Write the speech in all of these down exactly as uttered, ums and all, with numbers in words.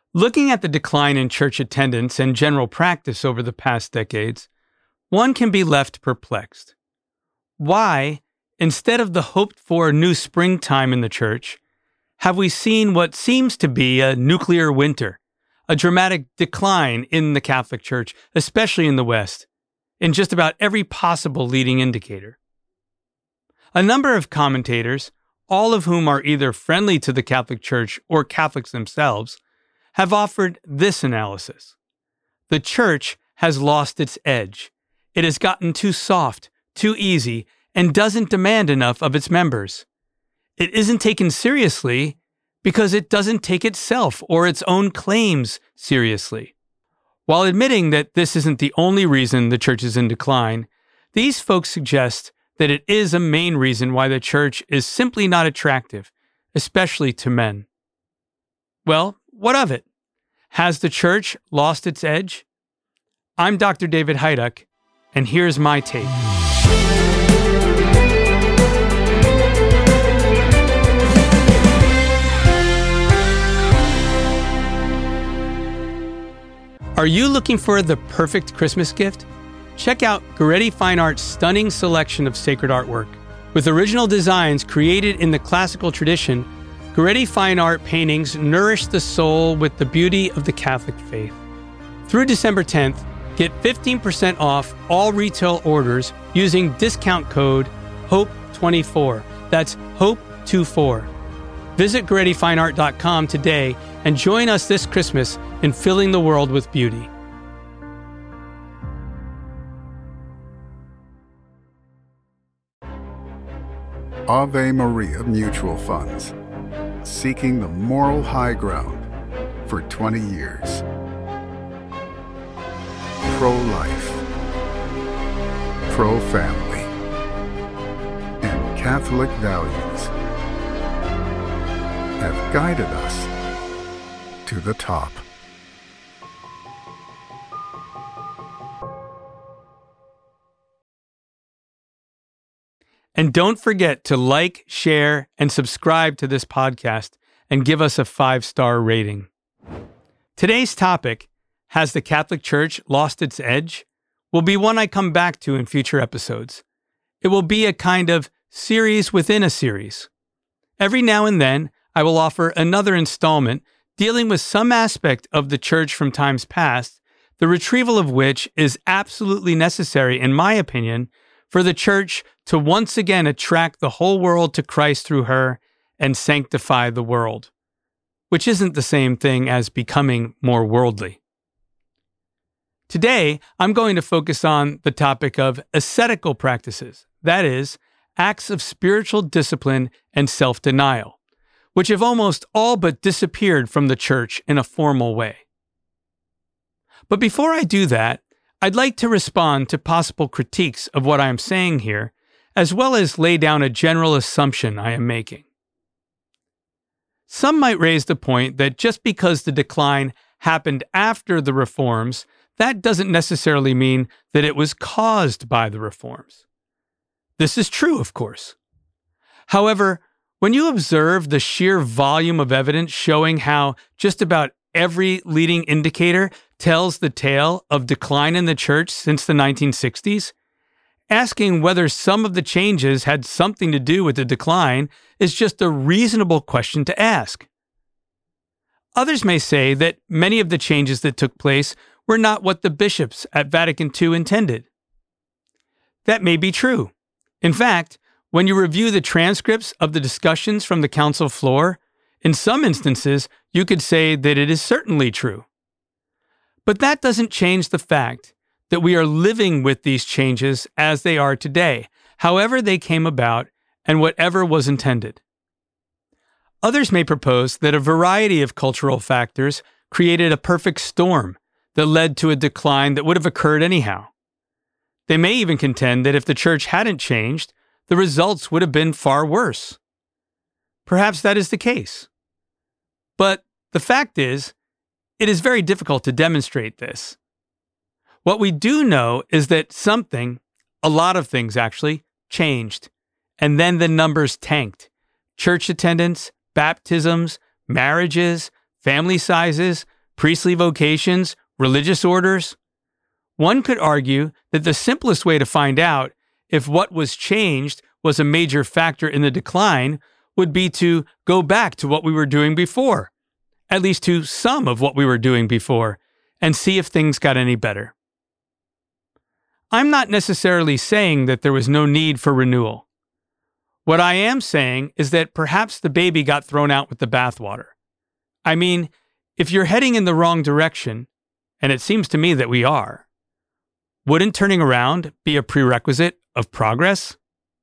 Looking at the decline in church attendance and general practice over the past decades, one can be left perplexed. Why, instead of the hoped-for new springtime in the church, have we seen what seems to be a nuclear winter, a dramatic decline in the Catholic Church, especially in the West, in just about every possible leading indicator? A number of commentators, all of whom are either friendly to the Catholic Church or Catholics themselves, have offered this analysis. The church has lost its edge. It has gotten too soft, too easy, and doesn't demand enough of its members. It isn't taken seriously because it doesn't take itself or its own claims seriously. While admitting that this isn't the only reason the church is in decline, these folks suggest that it is a main reason why the church is simply not attractive, especially to men. Well, what of it? Has the church lost its edge? I'm Doctor David Heiduck, and here's my take. Are you looking for the perfect Christmas gift? Check out Goretti Fine Art's stunning selection of sacred artwork. With original designs created in the classical tradition, Goretti Fine Art paintings nourish the soul with the beauty of the Catholic faith. Through December tenth, get fifteen percent off all retail orders using discount code hope twenty-four. That's hope twenty-four. Visit Goretti Fine Art dot com today and join us this Christmas in filling the world with beauty. Ave Maria Mutual Funds, seeking the moral high ground for twenty years. Pro-life, pro-family, and Catholic values have guided us to the top. And don't forget to like, share, and subscribe to this podcast and give us a five-star rating. Today's topic, has the Catholic Church lost its edge? Will be one I come back to in future episodes. It will be a kind of series within a series. Every now and then, I will offer another installment dealing with some aspect of the church from times past, the retrieval of which is absolutely necessary, in my opinion, for the church to once again attract the whole world to Christ through her and sanctify the world, which isn't the same thing as becoming more worldly. Today, I'm going to focus on the topic of ascetical practices, that is, acts of spiritual discipline and self-denial, which have almost all but disappeared from the church in a formal way. But before I do that, I'd like to respond to possible critiques of what I am saying here, as well as lay down a general assumption I am making. Some might raise the point that just because the decline happened after the reforms, that doesn't necessarily mean that it was caused by the reforms. This is true, of course. However, when you observe the sheer volume of evidence showing how just about every leading indicator tells the tale of decline in the church since the nineteen sixties, asking whether some of the changes had something to do with the decline is just a reasonable question to ask. Others may say that many of the changes that took place were not what the bishops at Vatican Two intended. That may be true. In fact, when you review the transcripts of the discussions from the council floor, in some instances, you could say that it is certainly true. But that doesn't change the fact that we are living with these changes as they are today, however they came about and whatever was intended. Others may propose that a variety of cultural factors created a perfect storm that led to a decline that would have occurred anyhow. They may even contend that if the church hadn't changed, the results would have been far worse. Perhaps that is the case. But the fact is, it is very difficult to demonstrate this. What we do know is that something, a lot of things actually, changed, and then the numbers tanked. Church attendance, baptisms, marriages, family sizes, priestly vocations, religious orders? One could argue that the simplest way to find out if what was changed was a major factor in the decline would be to go back to what we were doing before, at least to some of what we were doing before, and see if things got any better. I'm not necessarily saying that there was no need for renewal. What I am saying is that perhaps the baby got thrown out with the bathwater. I mean, if you're heading in the wrong direction, and it seems to me that we are, wouldn't turning around be a prerequisite of progress?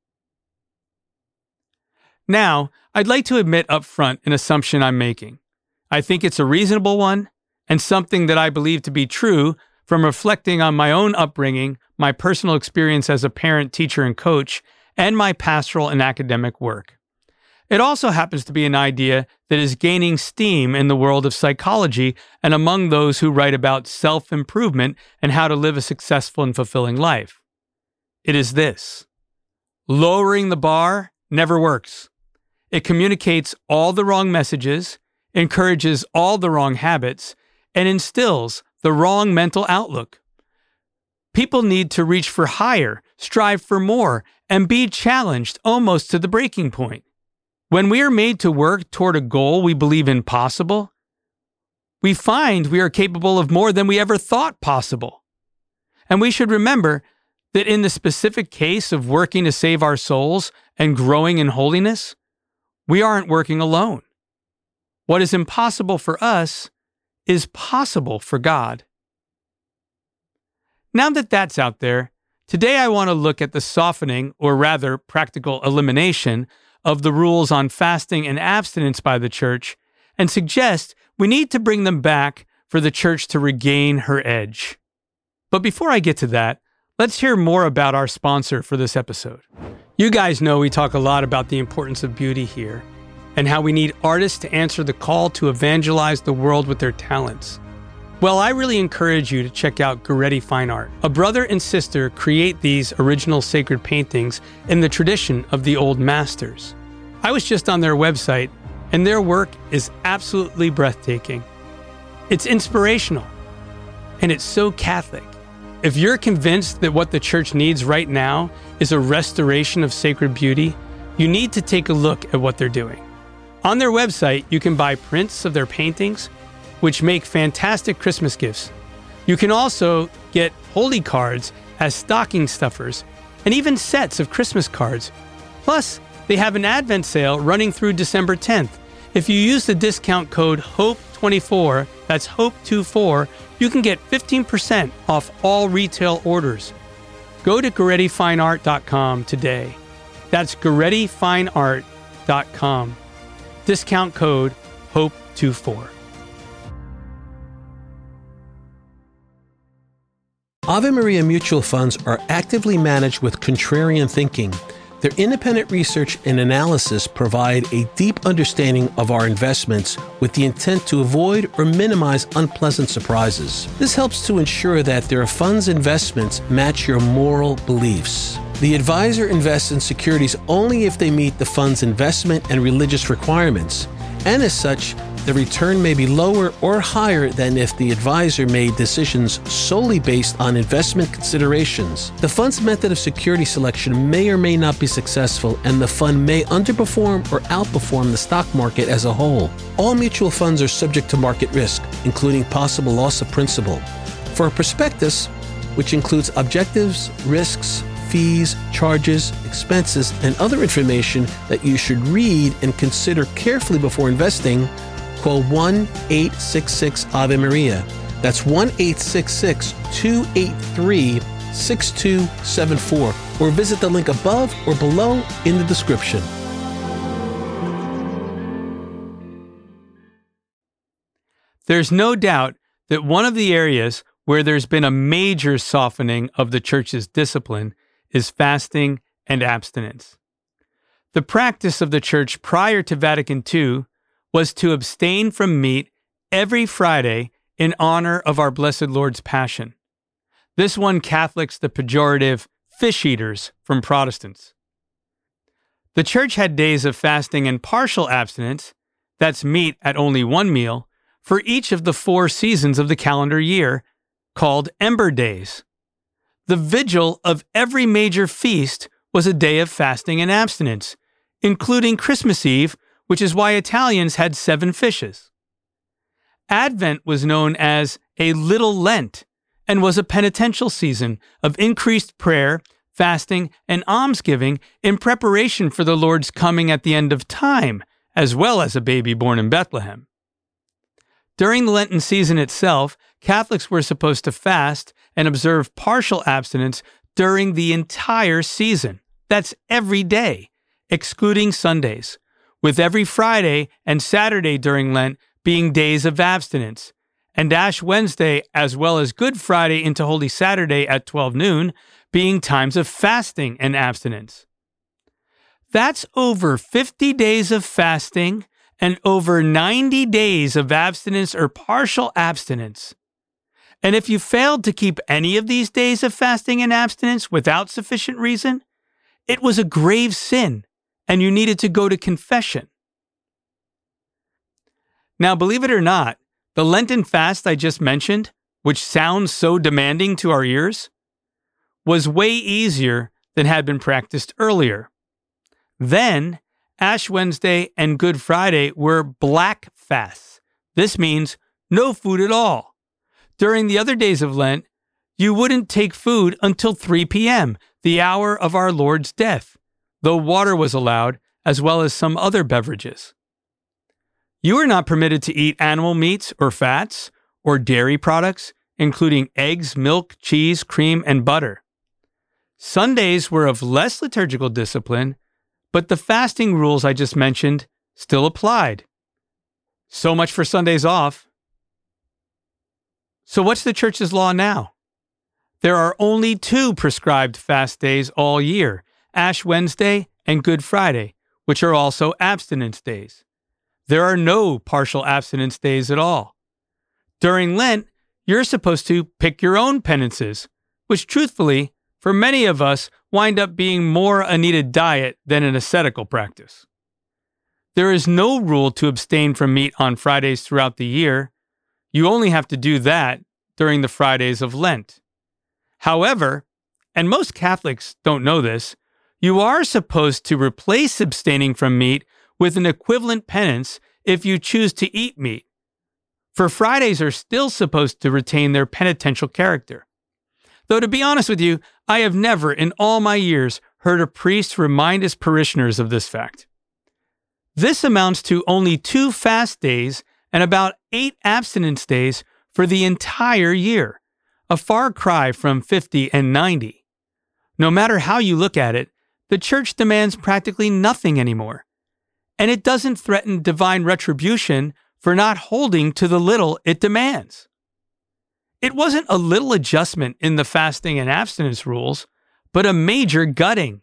Now, I'd like to admit up front an assumption I'm making. I think it's a reasonable one, and something that I believe to be true from reflecting on my own upbringing, my personal experience as a parent, teacher, and coach, and my pastoral and academic work. It also happens to be an idea that is gaining steam in the world of psychology and among those who write about self-improvement and how to live a successful and fulfilling life. It is this: lowering the bar never works. It communicates all the wrong messages, encourages all the wrong habits, and instills the wrong mental outlook. People need to reach for higher, strive for more, and be challenged almost to the breaking point. When we are made to work toward a goal we believe impossible, we find we are capable of more than we ever thought possible. And we should remember that in the specific case of working to save our souls and growing in holiness, we aren't working alone. What is impossible for us is possible for God. Now that that's out there, today I want to look at the softening, or rather practical elimination, of the rules on fasting and abstinence by the church, and suggest we need to bring them back for the church to regain her edge. But before I get to that, let's hear more about our sponsor for this episode. You guys know we talk a lot about the importance of beauty here, and how we need artists to answer the call to evangelize the world with their talents. Well, I really encourage you to check out Goretti Fine Art. A brother and sister create these original sacred paintings in the tradition of the old masters. I was just on their website, and their work is absolutely breathtaking. It's inspirational, and it's so Catholic. If you're convinced that what the church needs right now is a restoration of sacred beauty, you need to take a look at what they're doing. On their website, you can buy prints of their paintings, which make fantastic Christmas gifts. You can also get holy cards as stocking stuffers, and even sets of Christmas cards. Plus, they have an Advent sale running through December tenth. If you use the discount code hope twenty-four, that's hope twenty-four, you can get fifteen percent off all retail orders. Go to Goretti Fine Art dot com today. That's Goretti Fine Art dot com. Discount code hope twenty-four. Ave Maria mutual funds are actively managed with contrarian thinking. Their independent research and analysis provide a deep understanding of our investments with the intent to avoid or minimize unpleasant surprises. This helps to ensure that their funds investments match your moral beliefs. The advisor invests in securities only if they meet the fund's investment and religious requirements, and as such, the return may be lower or higher than if the advisor made decisions solely based on investment considerations. The fund's method of security selection may or may not be successful, and the fund may underperform or outperform the stock market as a whole. All mutual funds are subject to market risk, including possible loss of principal. For a prospectus, which includes objectives, risks, fees, charges, expenses, and other information that you should read and consider carefully before investing, call one eight six six Ave Maria. That's one eight six six, two eight three, six two seven four, or visit the link above or below in the description. There's no doubt that one of the areas where there's been a major softening of the church's discipline is fasting and abstinence. The practice of the church prior to Vatican Two was to abstain from meat every Friday in honor of our Blessed Lord's Passion. This won Catholics the pejorative fish eaters from Protestants. The church had days of fasting and partial abstinence, that's meat at only one meal, for each of the four seasons of the calendar year, called Ember Days. The vigil of every major feast was a day of fasting and abstinence, including Christmas Eve, which is why Italians had seven fishes. Advent was known as a Little Lent and was a penitential season of increased prayer, fasting, and almsgiving in preparation for the Lord's coming at the end of time, as well as a baby born in Bethlehem. During the Lenten season itself, Catholics were supposed to fast and observe partial abstinence during the entire season. That's every day, excluding Sundays, with every Friday and Saturday during Lent being days of abstinence, and Ash Wednesday as well as Good Friday into Holy Saturday at twelve noon being times of fasting and abstinence. That's over fifty days of fasting and over ninety days of abstinence or partial abstinence. And if you failed to keep any of these days of fasting and abstinence without sufficient reason, it was a grave sin, and you needed to go to confession. Now, believe it or not, the Lenten fast I just mentioned, which sounds so demanding to our ears, was way easier than had been practiced earlier. Then, Ash Wednesday and Good Friday were black fasts. This means no food at all. During the other days of Lent, you wouldn't take food until three p.m., the hour of our Lord's death, though water was allowed, as well as some other beverages. You are not permitted to eat animal meats or fats or dairy products, including eggs, milk, cheese, cream, and butter. Sundays were of less liturgical discipline, but the fasting rules I just mentioned still applied. So much for Sundays off. So what's the Church's law now? There are only two prescribed fast days all year, Ash Wednesday and Good Friday, which are also abstinence days. There are no partial abstinence days at all. During Lent, you're supposed to pick your own penances, which truthfully, for many of us, wind up being more a needed diet than an ascetical practice. There is no rule to abstain from meat on Fridays throughout the year. You only have to do that during the Fridays of Lent. However, and most Catholics don't know this, you are supposed to replace abstaining from meat with an equivalent penance if you choose to eat meat. For Fridays are still supposed to retain their penitential character. Though to be honest with you, I have never in all my years heard a priest remind his parishioners of this fact. This amounts to only two fast days and about eight abstinence days for the entire year, a far cry from fifty and ninety. No matter how you look at it, the Church demands practically nothing anymore, and it doesn't threaten divine retribution for not holding to the little it demands. It wasn't a little adjustment in the fasting and abstinence rules, but a major gutting.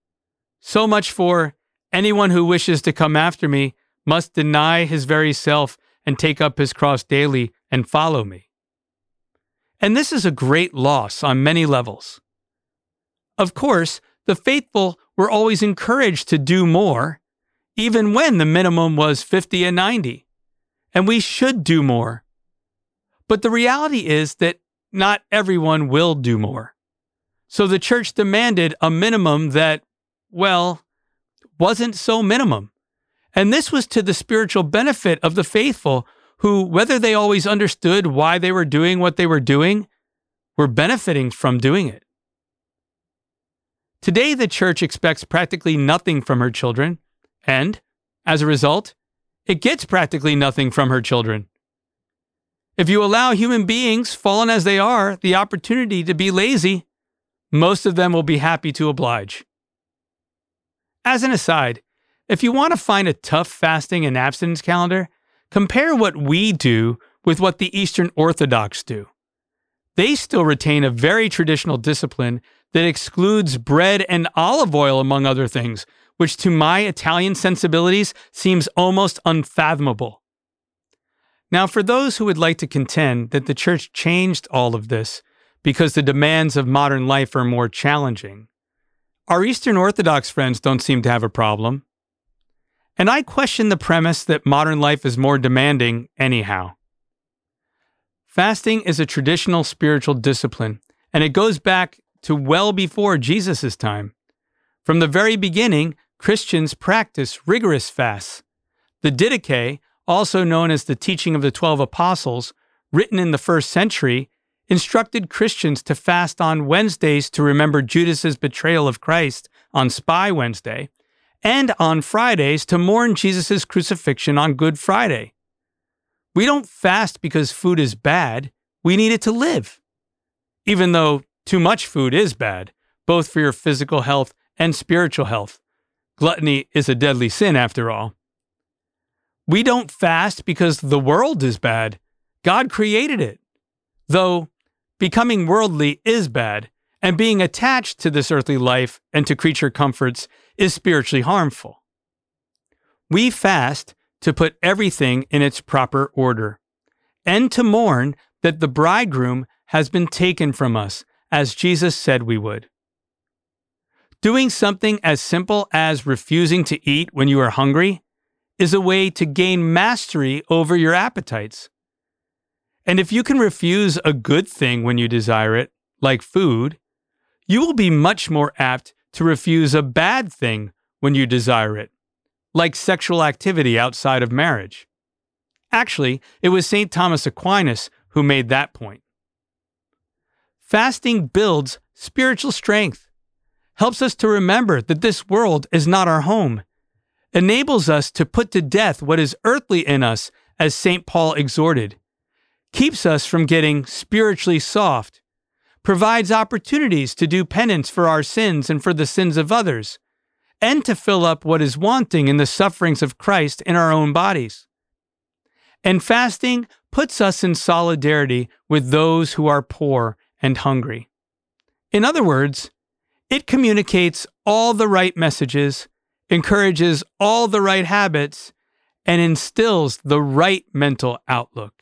So much for anyone who wishes to come after me must deny his very self and take up his cross daily and follow me. And this is a great loss on many levels. Of course, the faithful were always encouraged to do more, even when the minimum was fifty and ninety. And we should do more. But the reality is that not everyone will do more. So the Church demanded a minimum that, well, wasn't so minimum. And this was to the spiritual benefit of the faithful who, whether they always understood why they were doing what they were doing, were benefiting from doing it. Today, the Church expects practically nothing from her children, and, as a result, it gets practically nothing from her children. If you allow human beings, fallen as they are, the opportunity to be lazy, most of them will be happy to oblige. As an aside, if you want to find a tough fasting and abstinence calendar, compare what we do with what the Eastern Orthodox do. They still retain a very traditional discipline that excludes bread and olive oil, among other things, which to my Italian sensibilities seems almost unfathomable. Now, for those who would like to contend that the Church changed all of this because the demands of modern life are more challenging, our Eastern Orthodox friends don't seem to have a problem. And I question the premise that modern life is more demanding anyhow. Fasting is a traditional spiritual discipline, and it goes back to well before Jesus' time. From the very beginning, Christians practice rigorous fasts. The Didache, also known as the Teaching of the Twelve Apostles, written in the first century, instructed Christians to fast on Wednesdays to remember Judas's betrayal of Christ on Spy Wednesday, and on Fridays to mourn Jesus' crucifixion on Good Friday. We don't fast because food is bad. We need it to live. Even though too much food is bad, both for your physical health and spiritual health. Gluttony is a deadly sin, after all. We don't fast because the world is bad. God created it. Though becoming worldly is bad, and being attached to this earthly life and to creature comforts is spiritually harmful. We fast to put everything in its proper order, and to mourn that the bridegroom has been taken from us, as Jesus said we would. Doing something as simple as refusing to eat when you are hungry is a way to gain mastery over your appetites. And if you can refuse a good thing when you desire it, like food, you will be much more apt to refuse a bad thing when you desire it, like sexual activity outside of marriage. Actually, it was Saint Thomas Aquinas who made that point. Fasting builds spiritual strength, helps us to remember that this world is not our home, enables us to put to death what is earthly in us, as Saint Paul exhorted, keeps us from getting spiritually soft, provides opportunities to do penance for our sins and for the sins of others, and to fill up what is wanting in the sufferings of Christ in our own bodies. And fasting puts us in solidarity with those who are poor and hungry. In other words, it communicates all the right messages, encourages all the right habits, and instills the right mental outlook.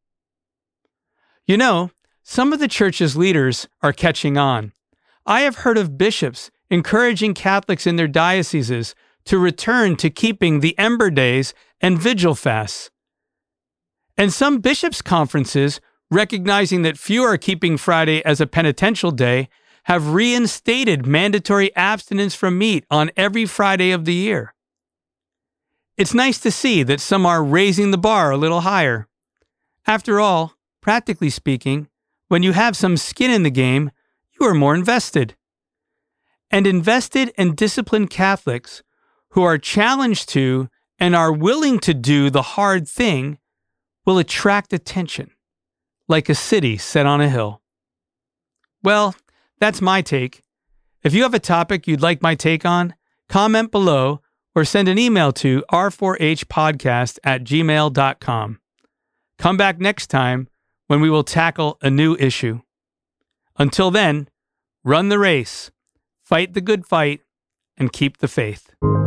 You know, some of the church's leaders are catching on. I have heard of bishops encouraging Catholics in their dioceses to return to keeping the Ember Days and Vigil fasts. And some bishops' conferences, recognizing that few are keeping Friday as a penitential day, have reinstated mandatory abstinence from meat on every Friday of the year. It's nice to see that some are raising the bar a little higher. After all, practically speaking, when you have some skin in the game, you are more invested. And invested and disciplined Catholics who are challenged to and are willing to do the hard thing will attract attention, like a city set on a hill. Well, that's my take. If you have a topic you'd like my take on, comment below or send an email to r four h podcast at gmail dot com. Come back next time when we will tackle a new issue. Until then, run the race, fight the good fight, and keep the faith.